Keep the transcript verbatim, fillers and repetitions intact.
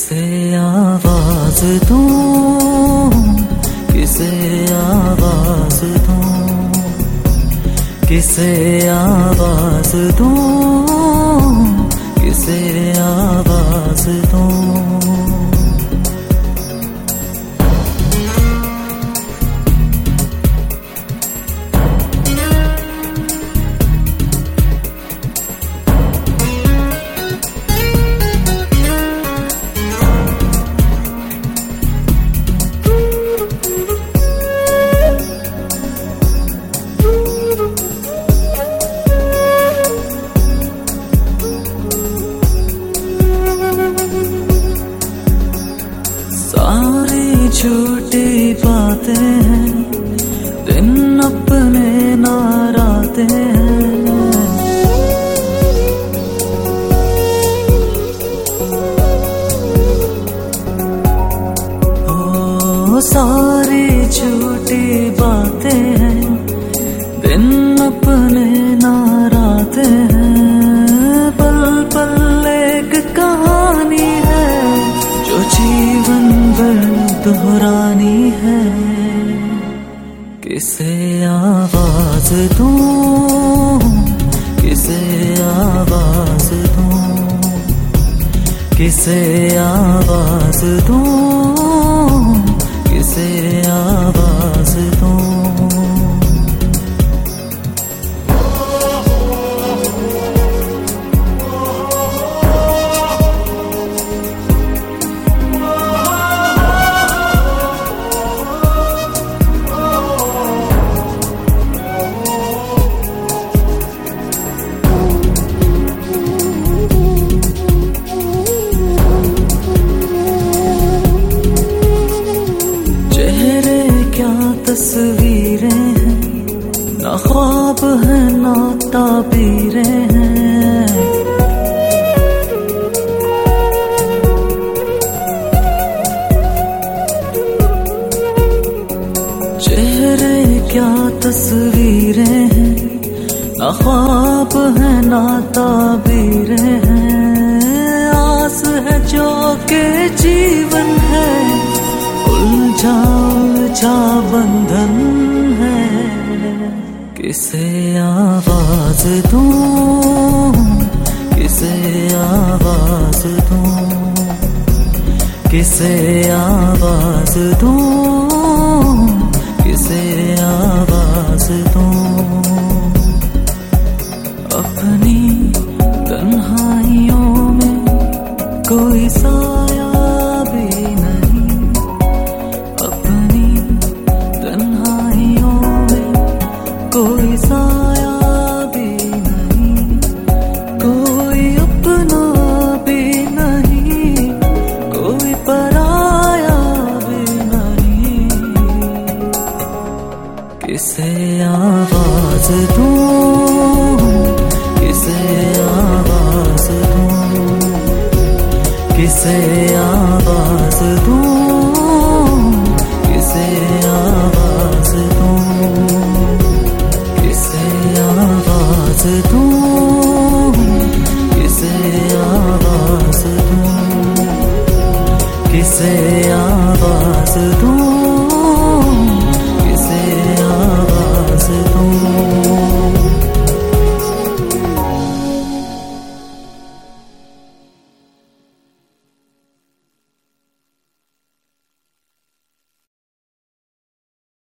किसे आवाज दूं, किसे आवाज दूं, किसे आवाज दूं, किसे आवाज दूं। सारी झूठी बातें हैं, दिन अपने नाराते हैं। ओ सारी झूठी बातें हैं, दिन अपने नाराते हैं। पल पल एक कहानी है जो जीवन भर दोहरानी है। किसे आवाज दूं, किसे आवाज दूं, किसे आवाज दूं, किसे आवाज दूं। तस्वीरें हैं, ना ख्वाब है ना ताबीरें हैं। चेहरे क्या तस्वीरें हैं, ना ख्वाब है ना ताबीरें हैं। आस है जो के जीवन है, उलझा उलझा बंधन है। किसे आवाज दूं, किसे आवाज दूं, किसे आवाज दूं, किसे आवाज दूं। अपनी तन्हाइयों में कोई साया भी नहीं, कोई साया भी नहीं, कोई अपना भी नहीं, कोई पराया भी नहीं। किसे आवाज दूं, किसे आवाज दूं, किसे आवाज दूं, किसे आवाज दूं। आवाज दूं, किसे आवाज दूं, किसे आवाज दूं।